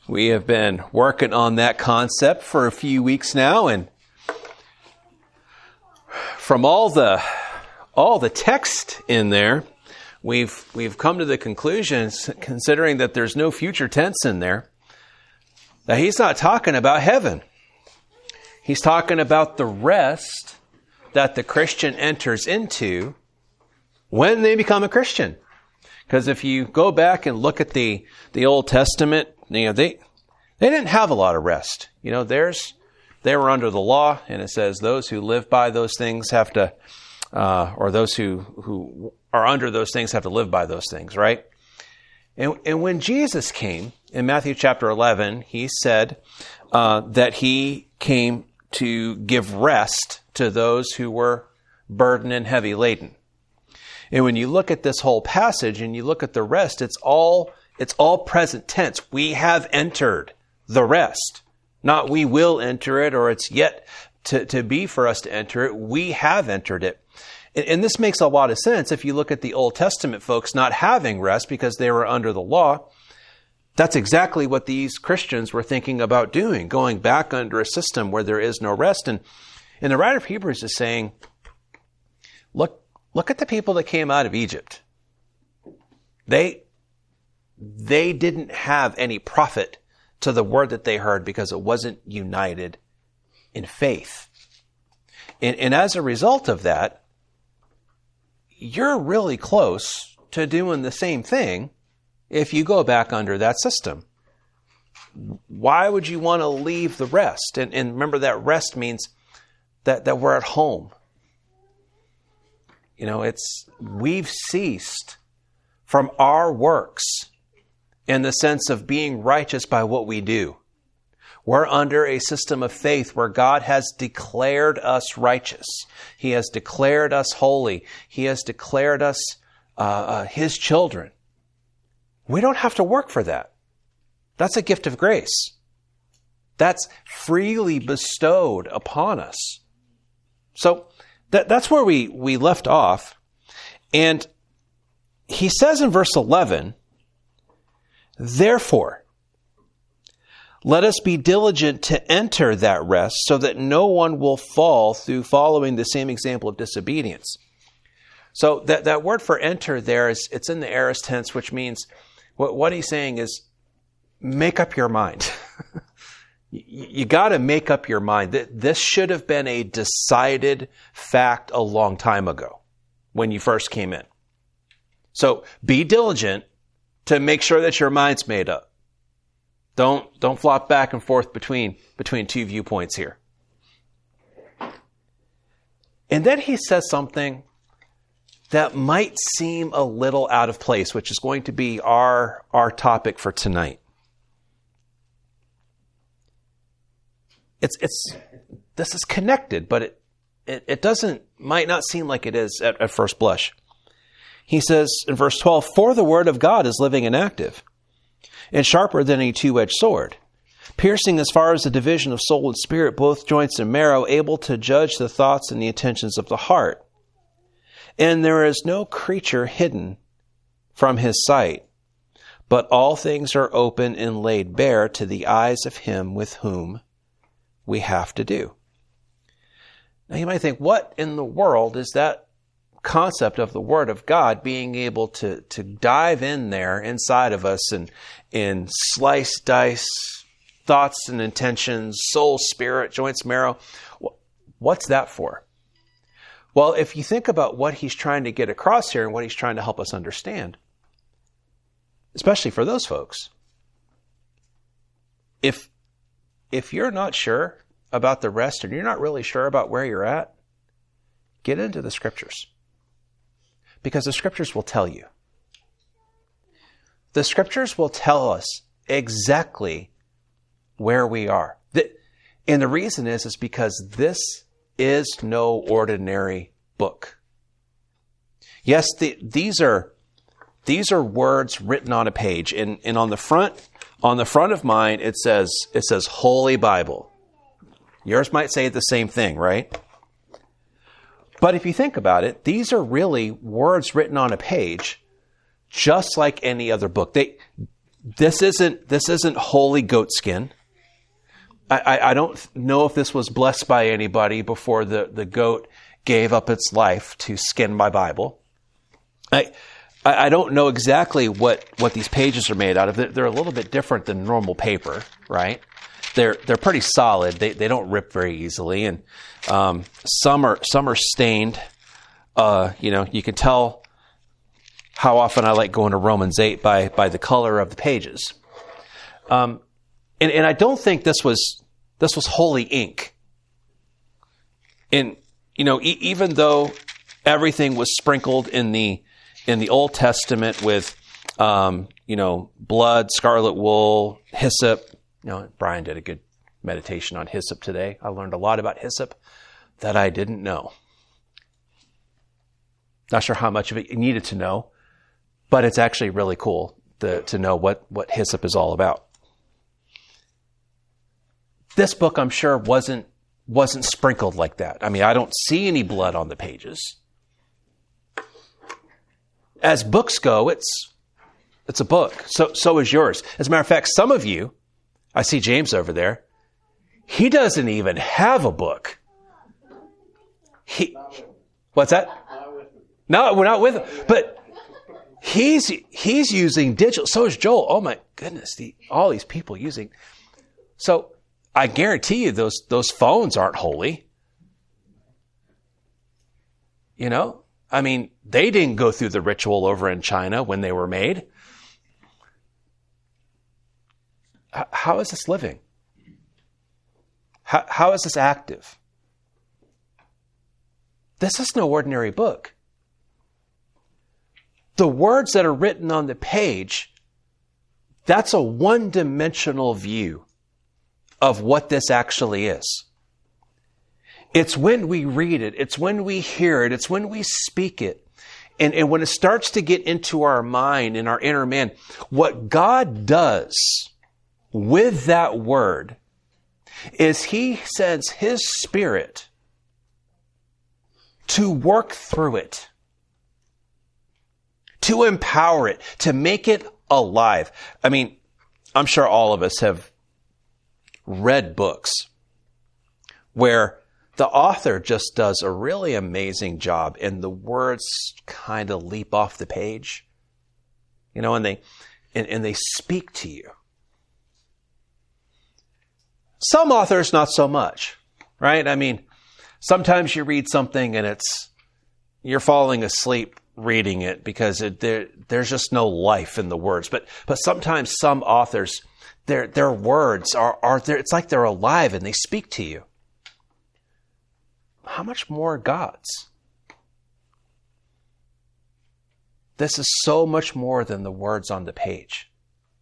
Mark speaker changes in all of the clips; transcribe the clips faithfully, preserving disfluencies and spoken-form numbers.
Speaker 1: We have been working on that concept for a few weeks now, and from all the all the text in there, we've we've come to the conclusion, considering that there's no future tense in there, that he's not talking about heaven. He's talking about the rest that the Christian enters into when they become a Christian. Because if you go back and look at the, the Old Testament, you know, they they didn't have a lot of rest. You know, there's they were under the law, and it says those who live by those things have to, uh, or those who, who are under those things have to live by those things, right? And, and when Jesus came, in Matthew chapter eleven, he said uh, that he came to give rest to those who were burdened and heavy laden. And when you look at this whole passage and you look at the rest, it's all it's all present tense. We have entered the rest. Not we will enter it, or it's yet to, to be for us to enter it. We have entered it. And, and this makes a lot of sense if you look at the Old Testament folks not having rest because they were under the law. That's exactly what these Christians were thinking about doing, going back under a system where there is no rest. And, and the writer of Hebrews is saying, look, Look at the people that came out of Egypt. They, they didn't have any profit to the word that they heard because it wasn't united in faith. And, and as a result of that, you're really close to doing the same thing if you go back under that system. Why would you want to leave the rest? And, and remember that rest means that, that we're at home. You know, it's, we've ceased from our works in the sense of being righteous by what we do. We're under a system of faith where God has declared us righteous. He has declared us holy. He has declared us uh, uh, His children. We don't have to work for that. That's a gift of grace. That's freely bestowed upon us. So, That, that's where we, we left off. And he says in verse eleven, therefore, let us be diligent to enter that rest so that no one will fall through following the same example of disobedience. So that, that word for enter there is, it's in the aorist tense, which means what, what he's saying is make up your mind. You, you got to make up your mind that this should have been a decided fact a long time ago when you first came in. So be diligent to make sure that your mind's made up. Don't, don't flop back and forth between, between two viewpoints here. And then he says something that might seem a little out of place, which is going to be our, our topic for tonight. It's, it's, this is connected, but it, it, it doesn't, might not seem like it is at, at first blush. He says in verse twelve, for the word of God is living and active, and sharper than a two-edged sword, piercing as far as the division of soul and spirit, both joints and marrow, able to judge the thoughts and the intentions of the heart. And there is no creature hidden from his sight, but all things are open and laid bare to the eyes of him with whom we have to do. Now you might think, what in the world is that concept of the Word of God being able to, to dive in there inside of us and, and slice, dice thoughts and intentions, soul, spirit, joints, marrow? What's that for? Well, if you think about what he's trying to get across here and what he's trying to help us understand, especially for those folks, if If you're not sure about the rest and you're not really sure about where you're at, get into the Scriptures. Because the Scriptures will tell you. The Scriptures will tell us exactly where we are. And the reason is, is because this is no ordinary book. Yes, the, these are these are words written on a page. And, and on the front On the front of mine, it says, it says Holy Bible. Yours might say the same thing, right? But if you think about it, these are really words written on a page, just like any other book. They, This isn't, this isn't holy goat skin. I, I, I don't know if this was blessed by anybody before the, the goat gave up its life to skin my Bible. I, I don't know exactly what, what these pages are made out of. They're, they're a little bit different than normal paper, right? They're, they're pretty solid. They, they don't rip very easily. And, um, some are, some are stained. Uh, you know, you can tell how often I like going to Romans eight by, by the color of the pages. Um, and, and I don't think this was, this was holy ink. And, you know, e- even though everything was sprinkled in the, in the Old Testament with, um, you know, blood, scarlet wool, hyssop. You know, Brian did a good meditation on hyssop today. I learned a lot about hyssop that I didn't know. Not sure how much of it you needed to know, but it's actually really cool to, to know what, what hyssop is all about. This book, I'm sure, wasn't, wasn't sprinkled like that. I mean, I don't see any blood on the pages. As books go, it's, it's a book. So, so is yours. As a matter of fact, some of you, I see James over there, he doesn't even have a book. He, what's that? No, we're not with him. But he's, he's using digital. So is Joel. Oh my goodness. The, all these people using. So I guarantee you those, those phones aren't holy. You know? I mean, they didn't go through the ritual over in China when they were made. H- how is this living? How, how is this active? This is no ordinary book. The words that are written on the page, that's a one-dimensional view of what this actually is. It's when we read it, it's when we hear it, it's when we speak it. And, and when it starts to get into our mind and our inner man, what God does with that word is He sends His Spirit to work through it, to empower it, to make it alive. I mean, I'm sure all of us have read books where the author just does a really amazing job and the words kind of leap off the page, you know, and they, and, and they speak to you. Some authors, not so much, right? I mean, sometimes you read something and it's, you're falling asleep reading it because it, there, there's just no life in the words. But, but sometimes some authors, their, their words are, are there, it's like they're alive and they speak to you. How much more God's? This is so much more than the words on the page.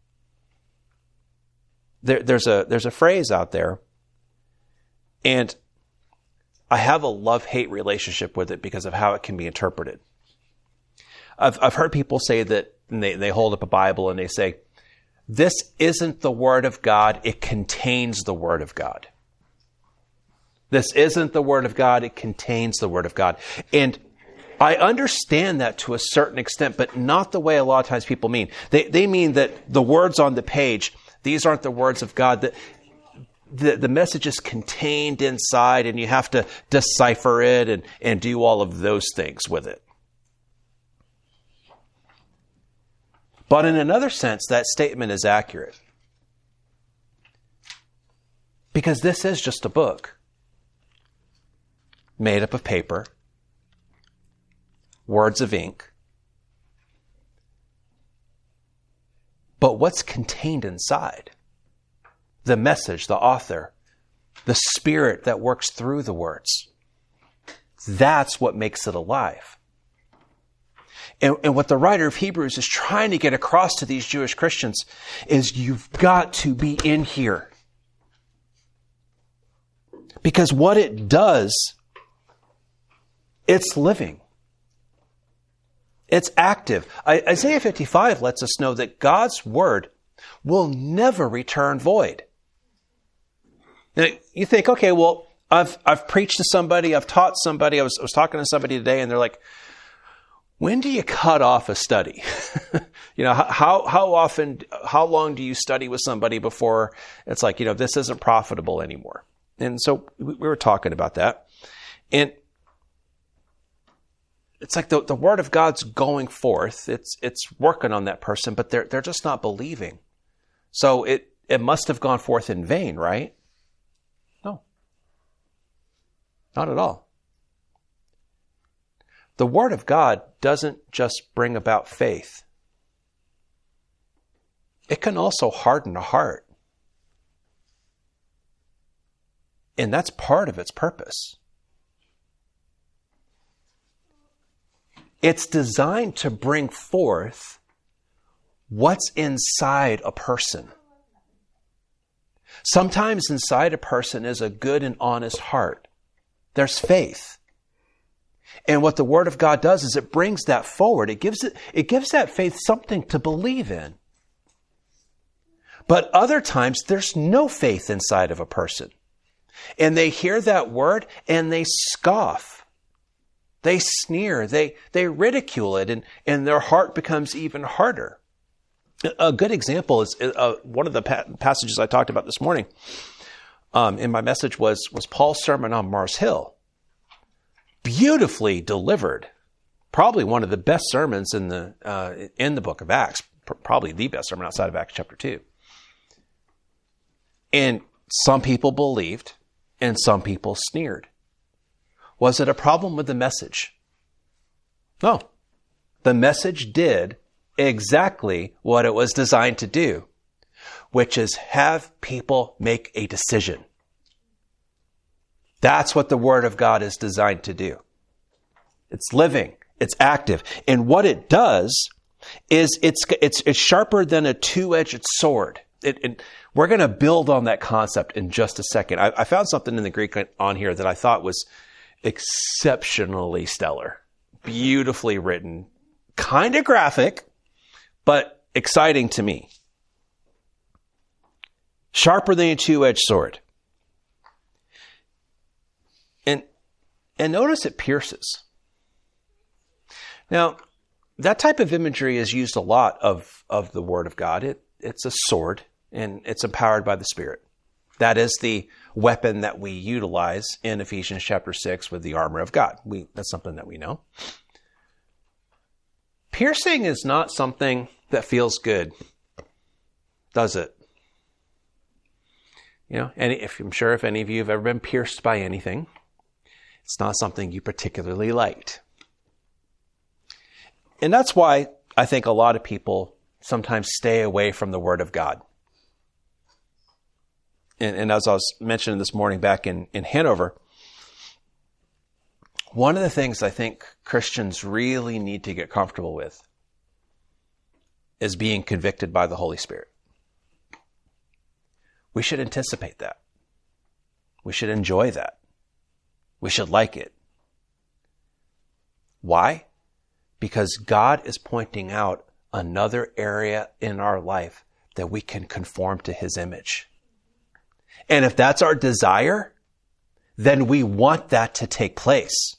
Speaker 1: There, there's a, there's a phrase out there, and I have a love-hate relationship with it because of how it can be interpreted. I've, I've heard people say that, and they, they hold up a Bible and they say, this isn't the Word of God, it contains the Word of God. This isn't the Word of God, it contains the Word of God. And I understand that to a certain extent, but not the way a lot of times people mean. They, they mean that the words on the page, these aren't the words of God. That the, the message is contained inside and you have to decipher it and, and do all of those things with it. But in another sense, that statement is accurate. Because this is just a book made up of paper, words of ink. But what's contained inside? The message, the author, the Spirit that works through the words. That's what makes it alive. And, and what the writer of Hebrews is trying to get across to these Jewish Christians is you've got to be in here. Because what it does, it's living. It's active. Isaiah fifty-five lets us know that God's word will never return void. Now, you think, okay, well, I've I've preached to somebody, I've taught somebody, I was, I was talking to somebody today, and they're like, When do you cut off a study? You know, how how often, how long do you study with somebody before it's like, you know, this isn't profitable anymore? And so we were talking about that. And it's like the, the word of God's going forth. It's it's working on that person, but they're they're just not believing. So it, it must have gone forth in vain, right? No. Not at all. The Word of God doesn't just bring about faith. It can also harden a heart. And that's part of its purpose. It's designed to bring forth what's inside a person. Sometimes inside a person is a good and honest heart. There's faith. And what the Word of God does is it brings that forward. It gives it, it gives that faith something to believe in. But other times, there's no faith inside of a person. And they hear that word and they scoff. They sneer. They, they ridicule it, and, and their heart becomes even harder. A good example is uh, one of the pa- passages I talked about this morning um, in my message was, was Paul's sermon on Mars Hill. Beautifully delivered. Probably one of the best sermons in the uh, in the book of Acts. P- probably the best sermon outside of Acts chapter two. And some people believed, and some people sneered. Was it a problem with the message? No. The message did exactly what it was designed to do, which is have people make a decision. That's what the Word of God is designed to do. It's living. It's active. And what it does is it's it's, it's sharper than a two-edged sword. It, it, we're going to build on that concept in just a second. I, I found something in the Greek on here that I thought was exceptionally stellar. Beautifully written. Kind of graphic, but exciting to me. Sharper than a two-edged sword. And, and notice it pierces. Now, that type of imagery is used a lot of, of the Word of God. It, it's a sword, and it's empowered by the Spirit. That is the weapon that we utilize in Ephesians chapter six with the armor of God. We, that's something that we know. Piercing is not something that feels good, does it? You know, and if I'm sure if any of you have ever been pierced by anything, it's not something you particularly liked. And that's why I think a lot of people sometimes stay away from the Word of God. And, and as I was mentioning this morning back in, in Hanover, one of the things I think Christians really need to get comfortable with is being convicted by the Holy Spirit. We should anticipate that. We should enjoy that. We should like it. Why? Because God is pointing out another area in our life that we can conform to His image. And if that's our desire, then we want that to take place.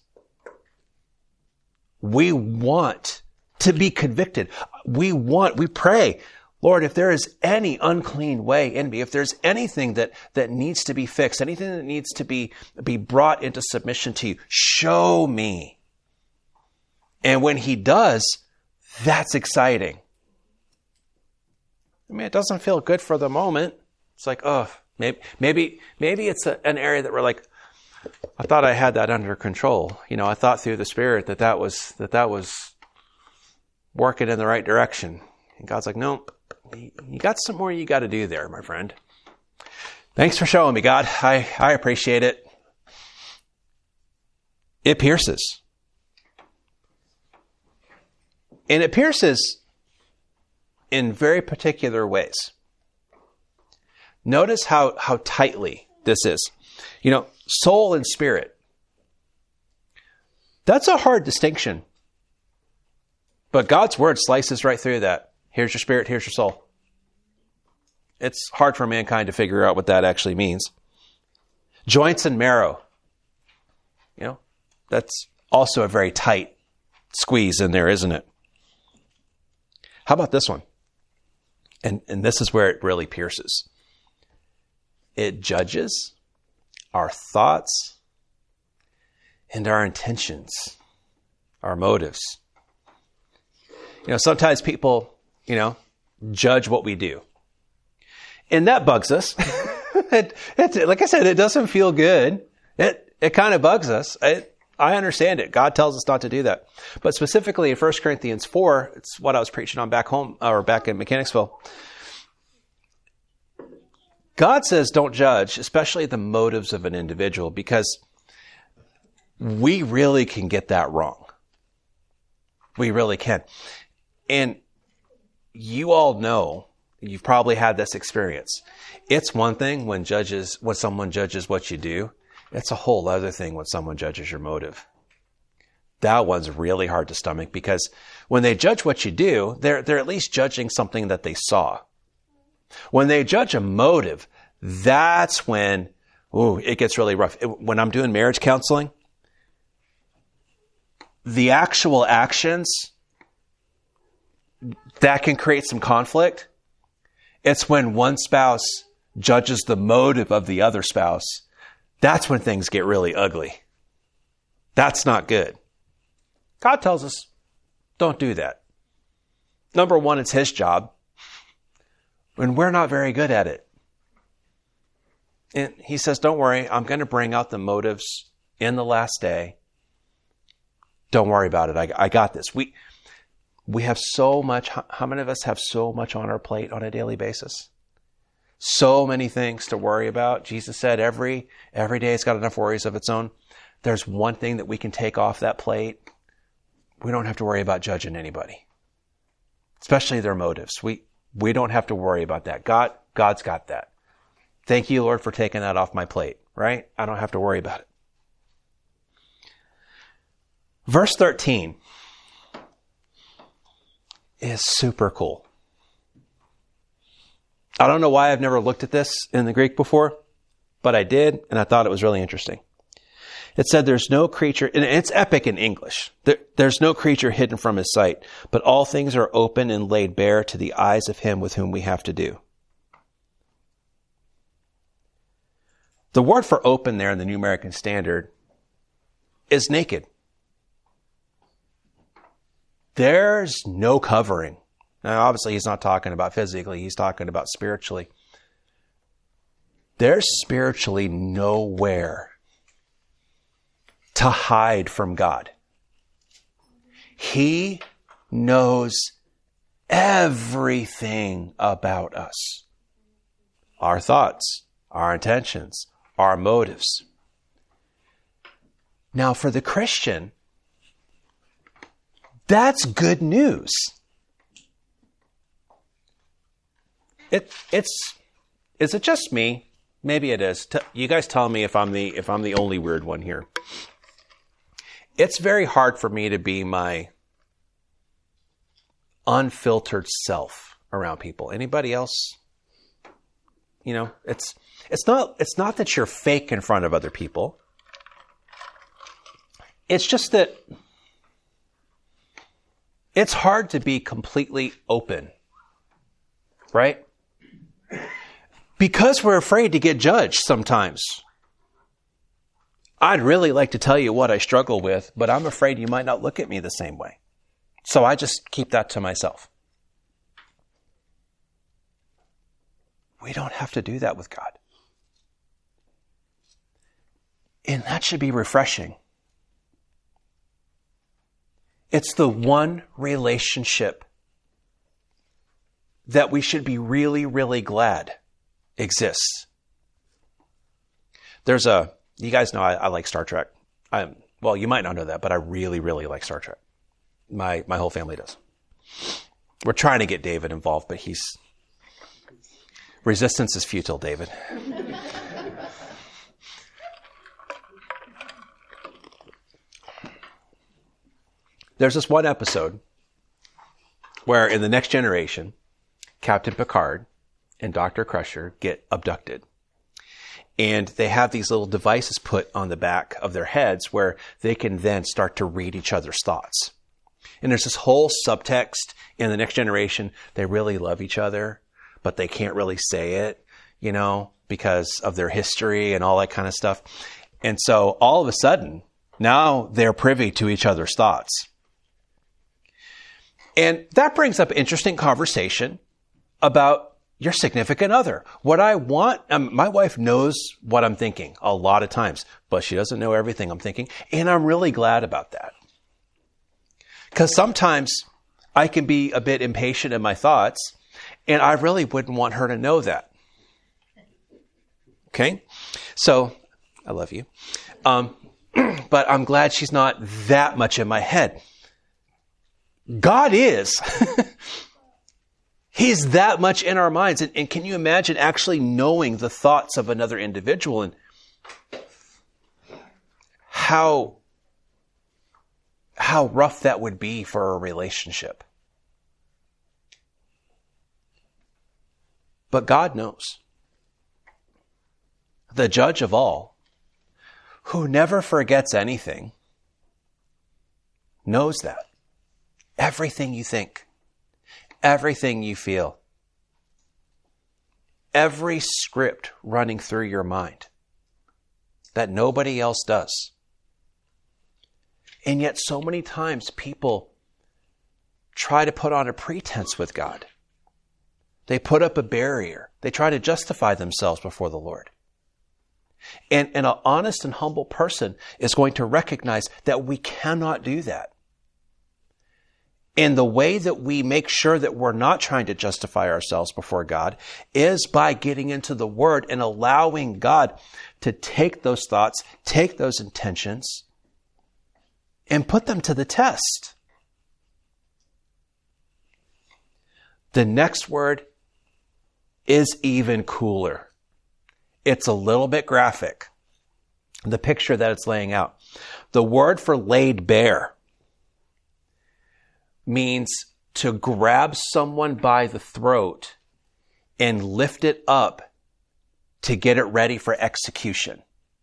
Speaker 1: We want to be convicted. We want, we pray, Lord, if there is any unclean way in me, if there's anything that, that needs to be fixed, anything that needs to be, be brought into submission to you, show me. And when He does, that's exciting. I mean, it doesn't feel good for the moment. It's like, oh, maybe, maybe, maybe it's a, an area that we're like, I thought I had that under control. You know, I thought through the Spirit that that was, that that was working in the right direction. And God's like, no, you got some more you got to do there, my friend. Thanks for showing me, God. I, I appreciate it. It pierces. And it pierces in very particular ways. Notice how, how tightly this is. You know, soul and spirit. That's a hard distinction. But God's word slices right through that. Here's your spirit, here's your soul. It's hard for mankind to figure out what that actually means. Joints and marrow. You know, that's also a very tight squeeze in there, isn't it? How about this one? And, and this is where it really pierces. It judges our thoughts and our intentions, our motives. You know, sometimes people, you know, judge what we do. And that bugs us. it, it, like I said, it doesn't feel good. It, it kind of bugs us. It, I understand it. God tells us not to do that. But specifically in First Corinthians four, it's what I was preaching on back home, or back in Mechanicsville. God says don't judge, especially the motives of an individual, because we really can get that wrong. We really can. And you all know, you've probably had this experience. It's one thing when judges, when someone judges what you do. It's a whole other thing when someone judges your motive. That one's really hard to stomach, because when they judge what you do, they're, they're at least judging something that they saw. When they judge a motive, that's when, ooh, it gets really rough. It, when I'm doing marriage counseling, the actual actions, that can create some conflict. It's when one spouse judges the motive of the other spouse. That's when things get really ugly. That's not good. God tells us, don't do that. Number one, it's his job. And we're not very good at it. And he says, don't worry, I'm going to bring out the motives in the last day. Don't worry about it. I, I got this. We, we have so much. How many of us have so much on our plate on a daily basis? So many things to worry about. Jesus said every, every day it's got enough worries of its own. There's one thing that we can take off that plate. We don't have to worry about judging anybody, especially their motives. We, we don't have to worry about that. God, God's got that. Thank you, Lord, for taking that off my plate, right? I don't have to worry about it. Verse thirteen is super cool. I don't know why I've never looked at this in the Greek before, but I did, and I thought it was really interesting. It said there's no creature, and it's epic in English. There, there's no creature hidden from his sight, but all things are open and laid bare to the eyes of him with whom we have to do. The word for open there in the New American Standard is naked. There's no covering. Now, obviously, he's not talking about physically. He's talking about spiritually. There's spiritually nowhere to hide from God. He knows everything about us. Our thoughts, our intentions, our motives. Now, for the Christian, that's good news. It, it's, is it just me? Maybe it is. T- you guys tell me if I'm the, if I'm the only weird one here. It's very hard for me to be my unfiltered self around people. Anybody else? You know, it's, it's not, it's not that you're fake in front of other people. It's just that it's hard to be completely open, right? Because we're afraid to get judged sometimes. I'd really like to tell you what I struggle with, but I'm afraid you might not look at me the same way. So I just keep that to myself. We don't have to do that with God. And that should be refreshing. It's the one relationship that we should be really, really glad exists. There's a, you guys know I, I like Star Trek. I, well, you might not know that, but I really, really like Star Trek. My, my whole family does. We're trying to get David involved, but he's, resistance is futile, David. There's this one episode where in The Next Generation, Captain Picard and Doctor Crusher get abducted. And they have these little devices put on the back of their heads where they can then start to read each other's thoughts. And there's this whole subtext in the next generation. They really love each other, but they can't really say it, you know, because of their history and all that kind of stuff. And so all of a sudden, now they're privy to each other's thoughts. And that brings up interesting conversation about your significant other. What I want, um, my wife knows what I'm thinking a lot of times, but she doesn't know everything I'm thinking. And I'm really glad about that. Because sometimes I can be a bit impatient in my thoughts, and I really wouldn't want her to know that. Okay? So, I love you. Um, but I'm glad she's not that much in my head. God is. He's that much in our minds. And, and can you imagine actually knowing the thoughts of another individual and how, how rough that would be for a relationship? But God knows. The judge of all, who never forgets anything, knows that. Everything you think, everything you feel, every script running through your mind that nobody else does. And yet so many times people try to put on a pretense with God. They put up a barrier. They try to justify themselves before the Lord. And, and an honest and humble person is going to recognize that we cannot do that. And the way that we make sure that we're not trying to justify ourselves before God is by getting into the Word and allowing God to take those thoughts, take those intentions, and put them to the test. The next word is even cooler. It's a little bit graphic. The picture that it's laying out. The word for laid bare means to grab someone by the throat and lift it up to get it ready for execution.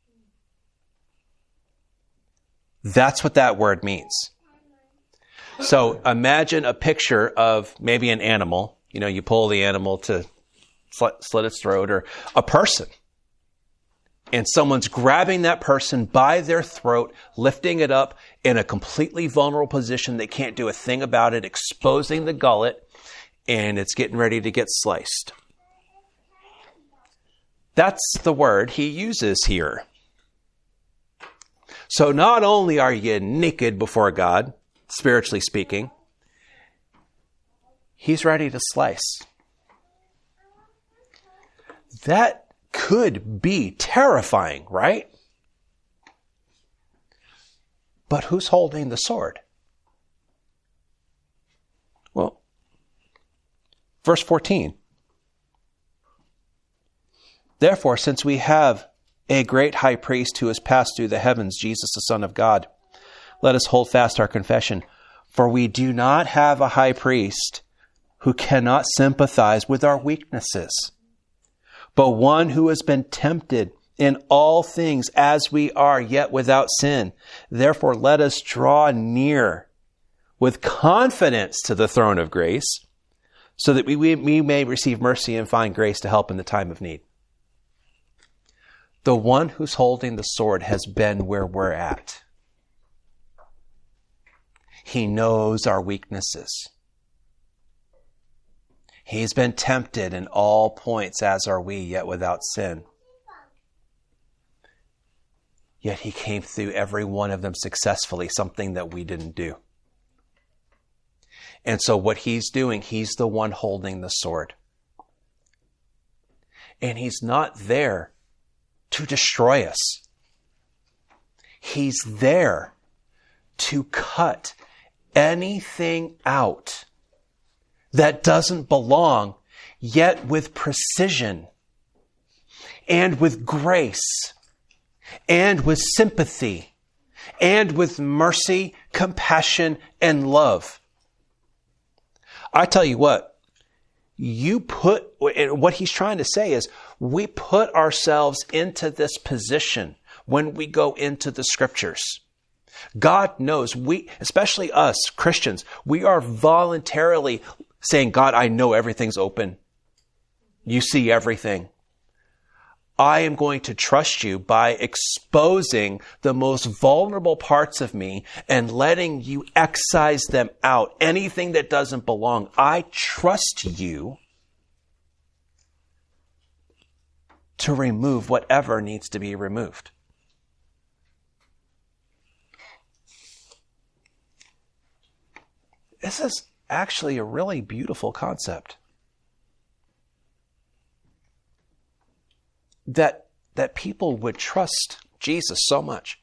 Speaker 1: That's what that word means. So imagine a picture of maybe an animal. You know, you pull the animal to slit, slit its throat, or a person. And someone's grabbing that person by their throat, lifting it up in a completely vulnerable position. They can't do a thing about it, exposing the gullet, and it's getting ready to get sliced. That's the word he uses here. So not only are you naked before God, spiritually speaking, he's ready to slice. That could be terrifying, right? But who's holding the sword? Well, verse fourteen. Therefore, since we have a great high priest who has passed through the heavens, Jesus, the Son of God, let us hold fast our confession. For we do not have a high priest who cannot sympathize with our weaknesses, but one who has been tempted in all things as we are, yet without sin. Therefore, let us draw near with confidence to the throne of grace, so that we, we may receive mercy and find grace to help in the time of need. The one who's holding the sword has been where we're at. He knows our weaknesses. He's been tempted in all points, as are we, yet without sin. Yet he came through every one of them successfully, something that we didn't do. And so what he's doing, he's the one holding the sword. And he's not there to destroy us. He's there to cut anything out that doesn't belong, yet with precision and with grace and with sympathy and with mercy, compassion, and love. I tell you what, you put, what he's trying to say is, we put ourselves into this position when we go into the scriptures. God knows we, especially us Christians, we are voluntarily saying, God, I know everything's open. You see everything. I am going to trust you by exposing the most vulnerable parts of me and letting you excise them out. Anything that doesn't belong. I trust you to remove whatever needs to be removed. This is actually a really beautiful concept. That, that people would trust Jesus so much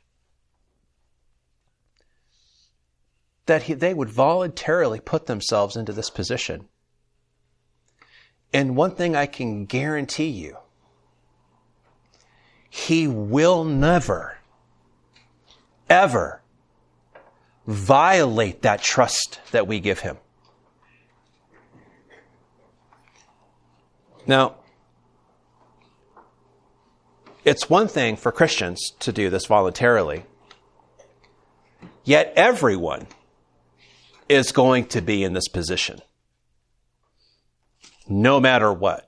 Speaker 1: that he, they would voluntarily put themselves into this position. And one thing I can guarantee you, he will never, ever violate that trust that we give him. Now, it's one thing for Christians to do this voluntarily, yet everyone is going to be in this position, no matter what.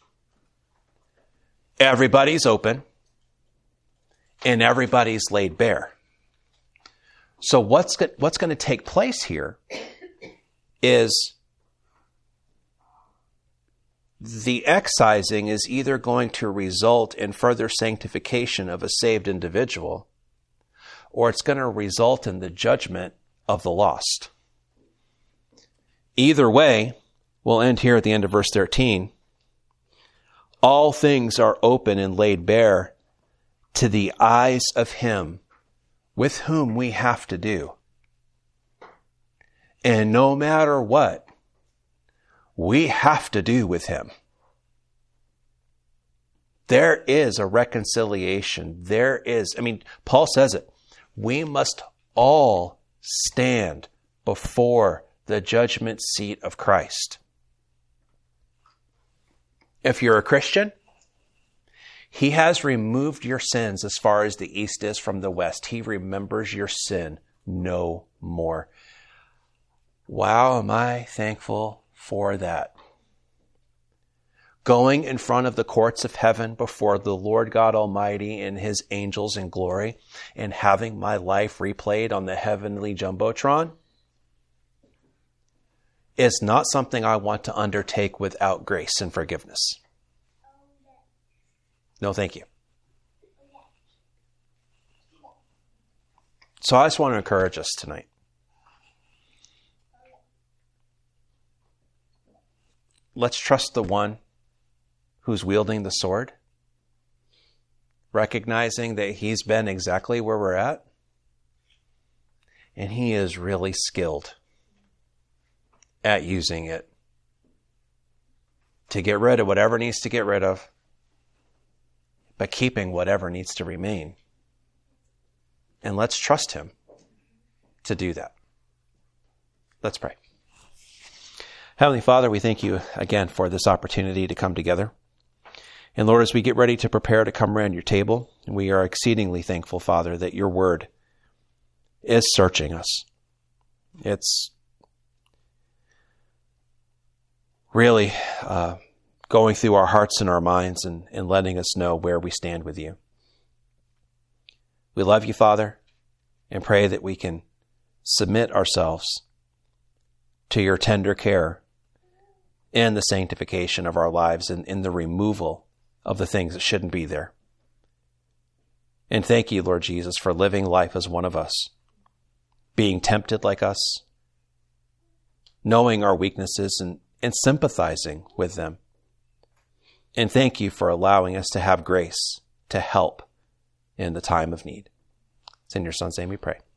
Speaker 1: Everybody's open, and everybody's laid bare. So what's go- what's going to take place here is the excising is either going to result in further sanctification of a saved individual, or it's going to result in the judgment of the lost. Either way, we'll end here at the end of verse thirteen. All things are open and laid bare to the eyes of him with whom we have to do. And no matter what, we have to do with him. There is a reconciliation. There is, I mean, Paul says it. We must all stand before the judgment seat of Christ. If you're a Christian, he has removed your sins as far as the east is from the west. He remembers your sin no more. Wow, am I thankful for that. Going in front of the courts of heaven before the Lord God Almighty and his angels in glory and having my life replayed on the heavenly jumbotron is not something I want to undertake without grace and forgiveness. No, thank you. So I just want to encourage us tonight. Let's trust the one who's wielding the sword, recognizing that he's been exactly where we're at, and he is really skilled at using it to get rid of whatever needs to get rid of, but keeping whatever needs to remain. And let's trust him to do that. Let's pray. Heavenly Father, we thank you again for this opportunity to come together. And Lord, as we get ready to prepare to come around your table, we are exceedingly thankful, Father, that your word is searching us. It's really uh, going through our hearts and our minds and, and letting us know where we stand with you. We love you, Father, and pray that we can submit ourselves to your tender care in the sanctification of our lives and in the removal of the things that shouldn't be there. And thank you, Lord Jesus, for living life as one of us, being tempted like us, knowing our weaknesses and, and sympathizing with them. And thank you for allowing us to have grace to help in the time of need. It's in your Son's name we pray.